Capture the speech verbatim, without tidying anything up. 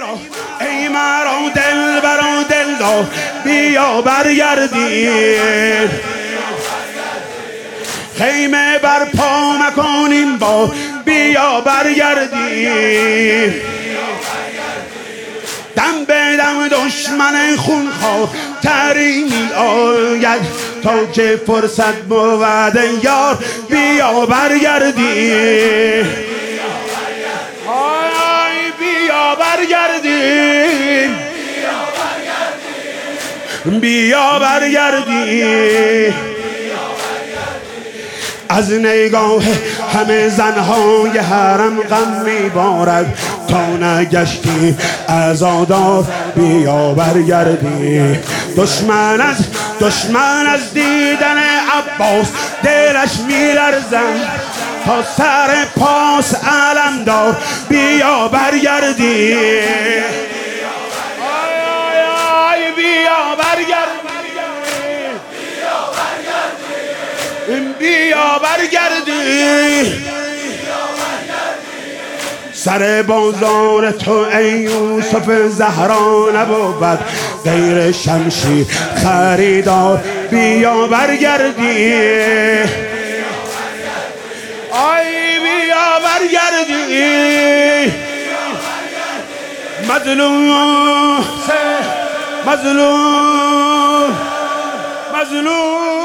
ای مرا دل برا دل بیا برگردیم، خیمه بر پا مکنیم با بیا برگردیم، دم به دم دشمن خونخوار تری می آید تا که فرصت بود یار بیا برگردیم، آی بیا برگردیم، بیا برگردیم. از نگاه همه زنهای حرم غم میبارد تا نگشتیم عزادار بیا برگردیم. دشمن از دشمن از دیدن عباس دلش میلرزد تا سر پاس علمدار بیا برگردیم، آی آی آی بیا برگردیم، بیا برگردی. سر بازار تو ای یوسف زهرا نبود غیر شمشیر خریدار بیا برگردی، آی بیا برگردی. مظلوم مظلوم مظلوم